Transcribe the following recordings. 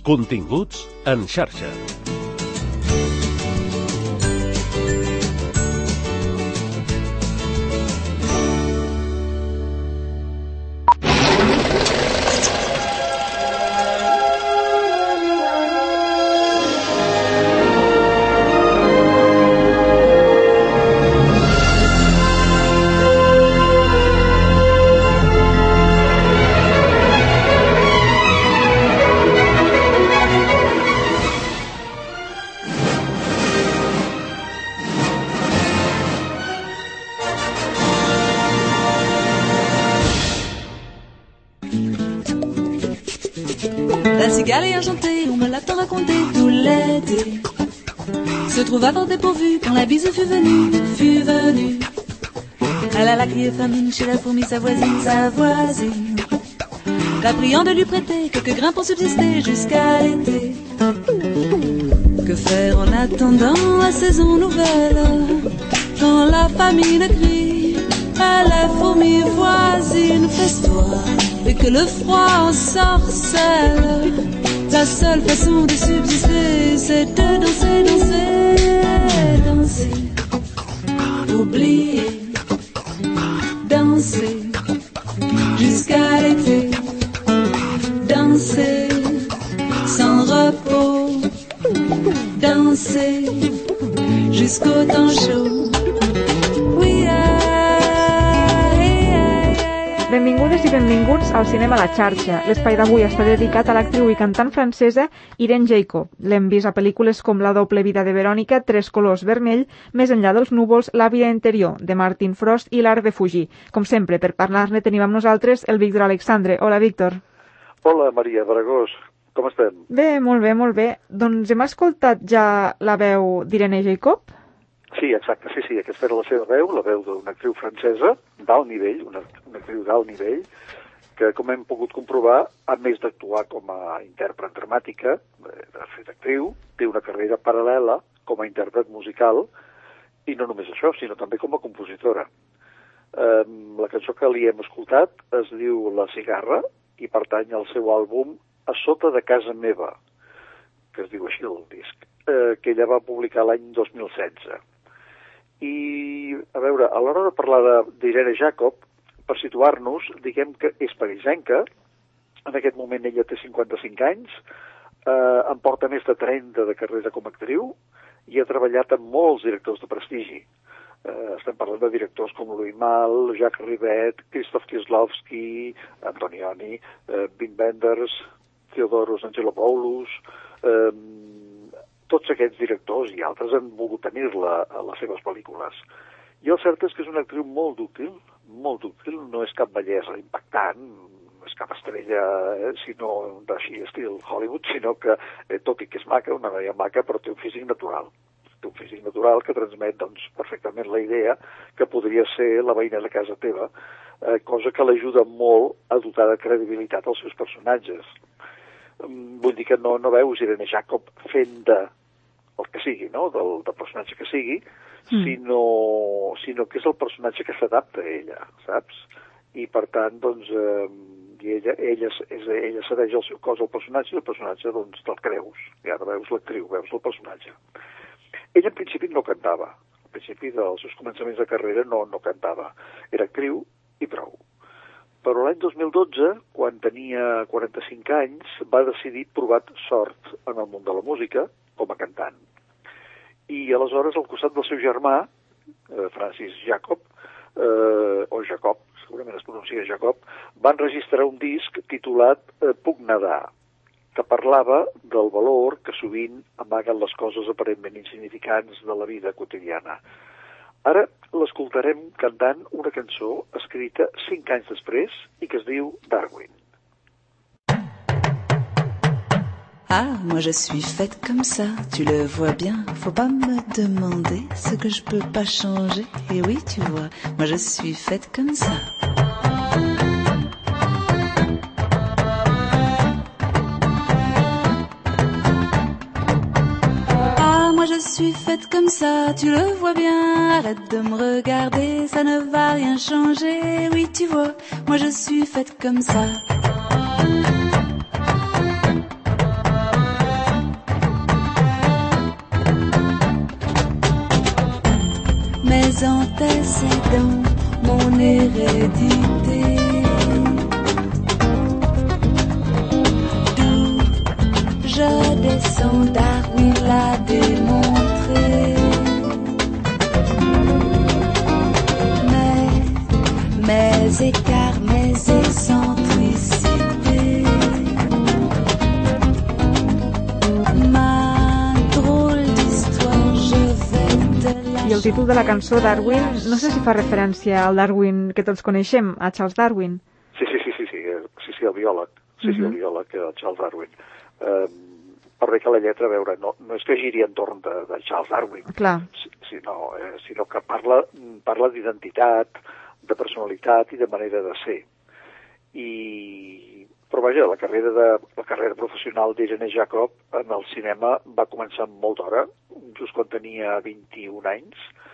Continguts en xarxa. La cigale est enchantée, on me l'a tant raconté tout l'été. Se trouva fort dépourvue quand la bise fut venue. Elle alla crier famine chez la fourmi, sa voisine, la priant de lui prêter quelques grains pour subsister jusqu'à l'été. Que faire en attendant la saison nouvelle, quand la famine crie à la fourmi voisine, fesse-toi, et que le froid ensorcelle. La seule façon de subsister, c'est de danser, danser, danser. Oublier, danser, jusqu'à l'été. Danser, sans repos. Danser, jusqu'au temps chaud. Benvingudes i benvinguts al Cinema a la xarxa. L'espai d'avui està dedicat a l'actriu i cantant francesa Irene Jacob. L'hem vist a pel·lícules com La doble vida de Verònica, Tres colors vermell, Més enllà dels núvols, La vida interior, de Martin Frost i L'art de fugir. Com sempre, per parlar-ne tenim amb nosaltres el Víctor Alexandre. Hola, Víctor. Hola, Maria Baragós. Com estem? Bé, molt bé, molt bé. Doncs hem escoltat ja la veu d'Irene Jacob? Sí, exacte, sí, aquesta era la seva veu, la veu d'una actriu francesa d'alt nivell, una actriu d'alt nivell, que, com hem pogut comprovar, a més d'actuar com a intèrpret dramàtica, de fet actriu, té una carrera paral·lela com a intèrpret musical, i no només això, sinó també com a compositora. La cançó que li hem escoltat es diu La cigarra i pertany al seu àlbum A sota de casa meva, que es diu així el disc, que ella va publicar l'any 2016. I, a veure, a l'hora de parlar d'Irene Jacob, per situar-nos, diguem que és parisenca, en aquest moment ella té 55 anys, en porta més de 30 de carrera com a actriu i ha treballat amb molts directors de prestigi. Estem parlant de directors com Louis Malle, Jacques Rivette, Krzysztof Kieslowski, Antonioni, Wim Wenders, Theodoros Angelopoulos, tots aquests directors i altres han volgut tenir-la a les seves pel·lícules. I el cert és que és una actriu molt dúctil, no és cap bellesa impactant, no és cap estrella, sinó d'així estil Hollywood, sinó que, tot i que és maca, una noia maca, però té un físic natural. Té un físic natural que transmet doncs, perfectament la idea que podria ser la veïna de casa teva, cosa que l'ajuda molt a dotar de credibilitat als seus personatges. Vull dir que no veus Irene Jacob fent de el que sigui, no? del personatge que sigui, sinó que és el personatge que s'adapta a ella, saps? I per tant, doncs, ella cedeix el seu cos al personatge i el personatge, doncs, te'l creus. Ja no veus l'actriu, veus el personatge. Ella, en principi, no cantava. Al principi dels seus començaments de carrera no cantava. Era actriu i prou. Però l'any 2012, quan tenia 45 anys, va decidir provar sort en el món de la música com a cantant. I aleshores, al costat del seu germà, Francis Jacob, o Jacob, segurament es pronuncia Jacob, van registrar un disc titulat Puc nedar, que parlava del valor que sovint amaguen les coses aparentment insignificants de la vida quotidiana. Ara l'escoltarem cantant una cançó escrita 5 anys després i que es diu Darwin. Ah, moi je suis faite comme ça, tu le vois bien. Faut pas me demander ce que je peux pas changer. Et oui, tu vois, moi je suis faite comme ça. Je suis faite comme ça, tu le vois bien. Arrête de me regarder, ça ne va rien changer. Oui, tu vois, moi je suis faite comme ça. portais, c'est dans mon hérédité. D'où je descends, Darwin l'a démontré. Mes écarts, mes excentricités, ma drôle d'histoire, je vais te la... I el títol de la cançó, Darwin, no sé si fa referència al Darwin que tots coneixem, a Charles Darwin. Sí, el biòleg. Sí, el biòleg, Charles Darwin. Per bé que la lletra, a veure, no és que giri entorn de Charles Darwin, Clar. sinó que parla d'identitat, de personalitat i de manera de ser. Però vaja, la carrera professional d'Irene Jacob en el cinema va començar amb molt d'hora, just quan tenia 21 anys,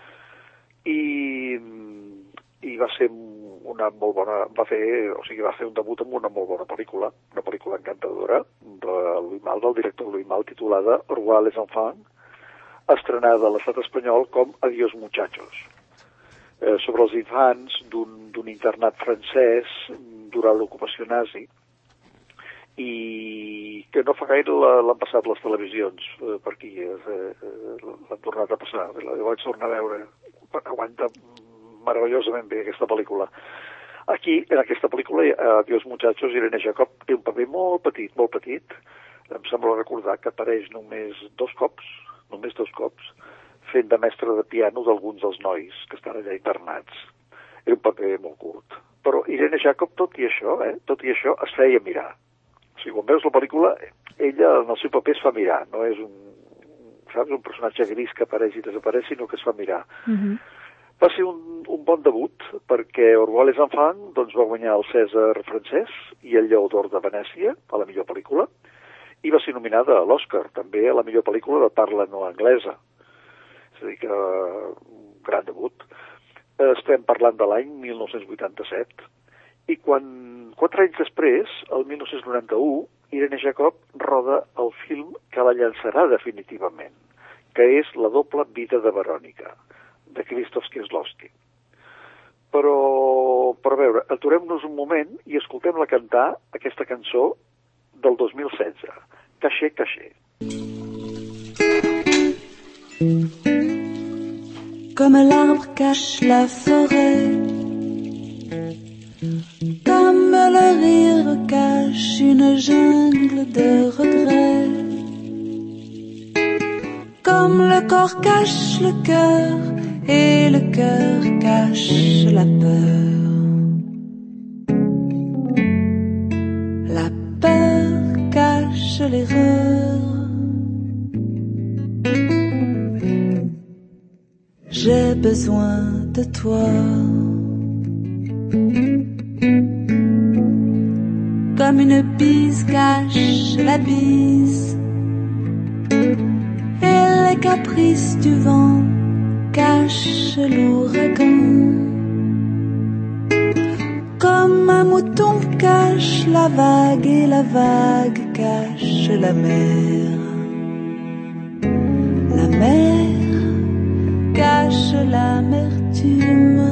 i va ser una molt bona... va fer un debut amb una molt bona pel·lícula, una pel·lícula encantadora, del director Louis Malle, titulada Au revoir les enfants, estrenada a l'estat espanyol com Adiós muchachos, sobre els infants d'un internat francès durant l'ocupació nazi, i que no fa gaire l'han passat les televisions per aquí, l'han tornat a passar, la vaig tornar a veure, aguanta meravellosament bé aquesta pel·lícula. Aquí, en aquesta pel·lícula, Adiós muchachos, Irene Jacob té un paper molt petit, em sembla recordar que apareix només dos cops, fent de mestre de piano d'alguns dels nois que estan allà internats. Era un paper molt curt. Però Irene Jacob, tot i això, es feia mirar. O sigui, quan veus la pel·lícula, ella en el seu paper es fa mirar. No és un personatge gris que apareix i desapareix, sinó que es fa mirar. Va ser un bon debut, perquè Au revoir les enfants va guanyar el Cèsar francès i el Lleó d'Or de Venècia, a la millor pel·lícula, i va ser nominada a l'Oscar, també a la millor pel·lícula de parla no anglesa. És a dir, que un gran debut. Estem parlant de l'any 1987, i 4 anys després, el 1991, Irene Jacob roda el film que la llançarà definitivament, que és La doble vida de Verònica, de Krzysztof Kieslowski. Però a veure, aturem-nos un moment i escoltem-la cantar aquesta cançó del 2016, Caché, Caché. Comme l'arbre cache la forêt, comme le rire cache une jungle de regrets, comme le corps cache le cœur et le cœur cache la peur. La peur cache l'erreur. J'ai besoin de toi. Comme une bise cache la bise, et les caprices du vent cachent l'ouragan. Comme un mouton cache la vague et la vague cache la mer. La mer cache l'amertume.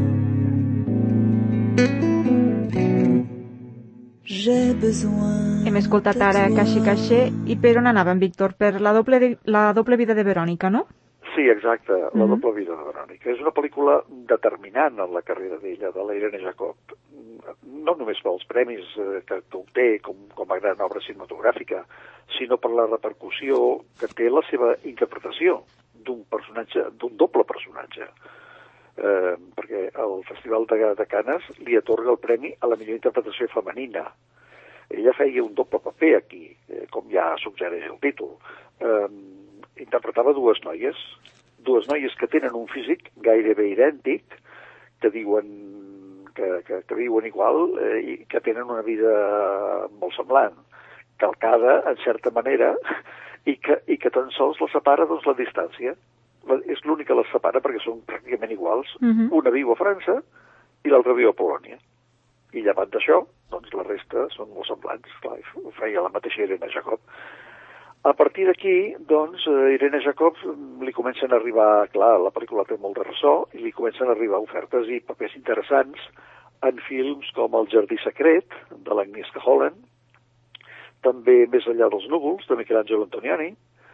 J'ai besoin. Hem escoltat ara Caché Caché, i per on anava en Víctor? Per la doble vida de Verònica, no? Sí, exacte, La doble vida de Verònica. És una pel·lícula determinant en la carrera d'ella, de la Irene Jacob. No només pels premis que obté com a gran obra cinematogràfica, sinó per la repercussió que té la seva interpretació d'un doble personatge. Perquè el Festival de Canes li atorga el premi a la millor interpretació femenina. Ella feia un doble paper aquí, com ja suggereix el títol. Interpretava dues noies que tenen un físic gairebé idèntic, que diuen que viuen igual i que tenen una vida molt semblant, calcada en certa manera, i que tan sols la separa la distància. És l'únic que les separa perquè són pràcticament iguals. Una viu a França i l'altra viu a Polònia. I llevat d'això, doncs la resta són molt semblants. Clar, ho feia la mateixa Irene Jacob. A partir d'aquí, doncs, Irene Jacobs li comencen a arribar, clar, la pel·lícula té molt de ressò, i li comencen a arribar ofertes i papers interessants en films com El jardí secret, de l'Agnieszka Holland, també Més enllà dels núvols, de Michelangelo Antonioni,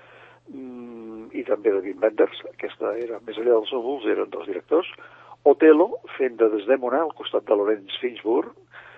i també de Wim Wenders, aquesta era Més enllà dels núvols, eren dos directors, Otelo, fent de Desdèmona, al costat de Lawrence Fishburne,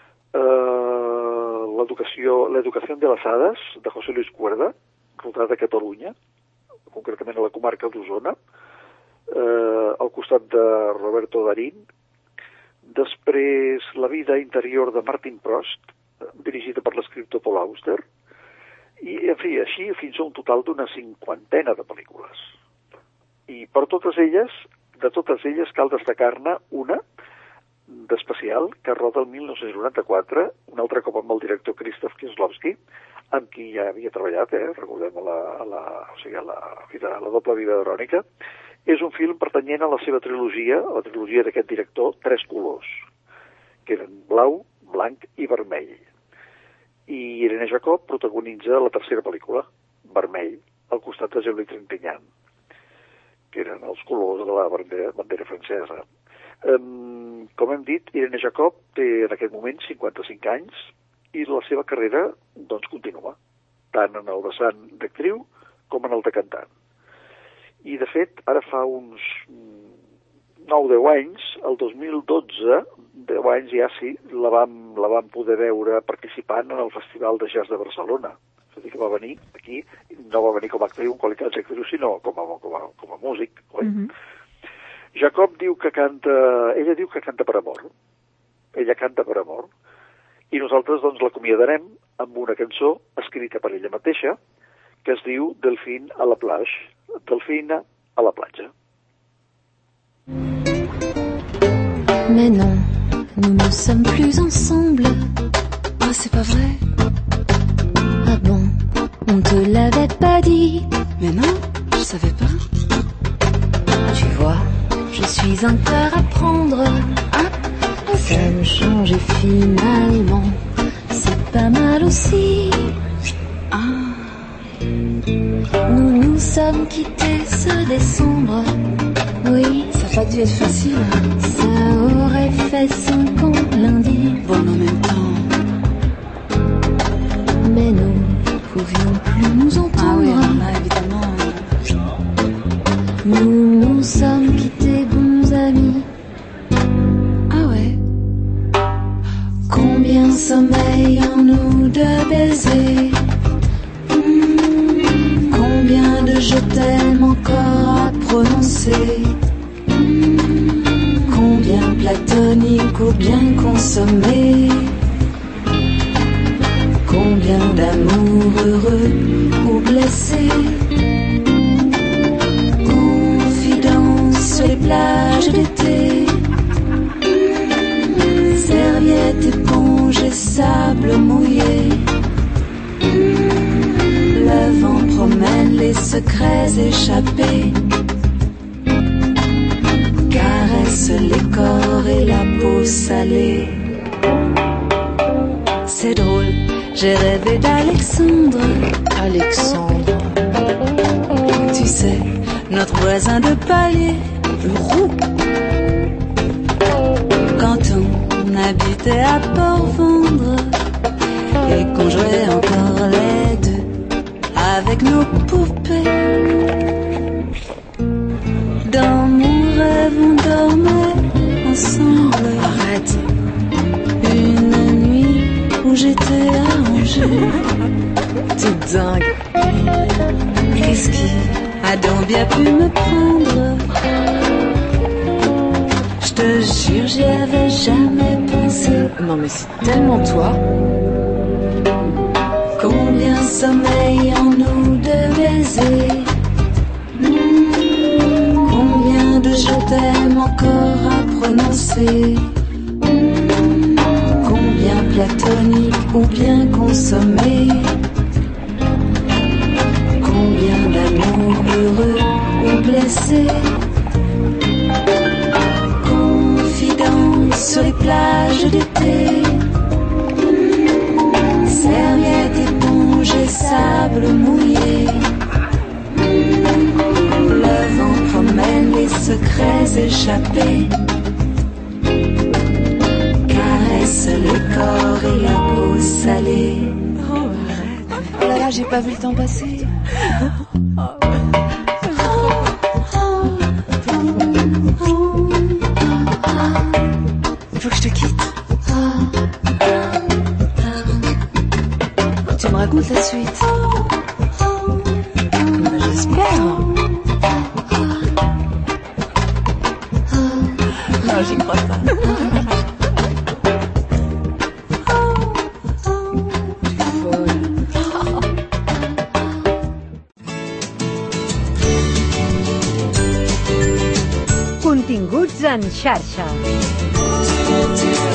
l'educació de les hades, de José Luis Cuerda, rodat a Catalunya, concretament a la comarca d'Osona, al costat de Roberto Darín. Després, La vida interior de Martin Prost, dirigida per l'escriptor Paul Auster, i, en fi, així fins a un total d'una 50 de pel·lícules. I per totes elles, cal destacar-ne una d'especial, que roda el 1994, un altre cop amb el director Krzysztof Kieslowski, amb qui ja havia treballat, recordem, a la doble vida d'Verònica. És un film pertanyent a la seva trilogia, a la trilogia d'aquest director, Tres colors, que eren blau, blanc i vermell. I Irene Jacob protagonitza la tercera pel·lícula, Vermell, al costat de Julie Trintignant, que eren els colors de la bandera francesa. Com hem dit, Irene Jacob té en aquest moment 55 anys i la seva carrera doncs continua, tant en el vessant d'actriu com en el de cantant. I de fet, ara fa uns 9-10 anys, el 2012, 10 anys ja sí, la vam poder veure participant en el Festival de Jazz de Barcelona. És a dir, que va venir aquí, no va venir com a actriu en qualitat d'actriu, sinó com a músic. Jacob diu que ella diu que canta per amor. Ella canta per amor. I nosaltres doncs l'acomiadarem amb una cançó escrita per ella mateixa que es diu Delphine à la plage. Delphine à la platja. Mais non, nous ne sommes plus ensemble. Ah, c'est pas vrai? Ah bon, on te l'avait pas dit. Mais non, je savais pas. Tu vois, je suis encore à prendre. Ah, ok. Ça me change et finalement, c'est pas mal aussi. Ah. Nous nous sommes quittés ce décembre. Oui, Ça a pas dû être facile. ça aurait fait 5 ans lundi. Bon, en même temps. Mais nous ne pouvions plus nous Ah entendre. oui, là, évidemment. Nous nous sommes quittés bons amis. Ah ouais. Combien sommeillons-nous de baisers? Combien de je t'aime encore à prononcer? Combien platonique ou bien consommé? Combien d'amour heureux ou blessé? Confidence sur les plages d'été, serviettes, éponges et sable mouillé. Le vent promène les secrets échappés, caresse les corps et la peau salée. C'est drôle, j'ai rêvé d'Alexandre. Alexandre. Tu sais, notre voisin de palier, le roux. Quand on habitait à Port-Vendre et qu'on jouait encore les deux avec nos poupées. Dans mon rêve, on dormait ensemble. Arrête. Une nuit où j'étais à Angers. T'es dingue. Qu'est-ce qui a donc bien pu me prendre? Je te jure, j'y avais jamais pensé. Non mais c'est tellement toi. Combien sommeillons-nous de baisers? Combien de je t'aime encore à prononcer? Combien platonique ou bien consommé? Combien d'amour heureux ou blessé? Confidence sur les plages d'été, serviettes, éponges et sable mouillé. secrets échappés. Caresse le corps et la peau salée. Oh, arrête. Oh là là, j'ai pas vu le temps passer. Il faut que je te quitte. Tu me racontes la suite. J'espère. Non, j'y crois pas. Continguts en xarxa.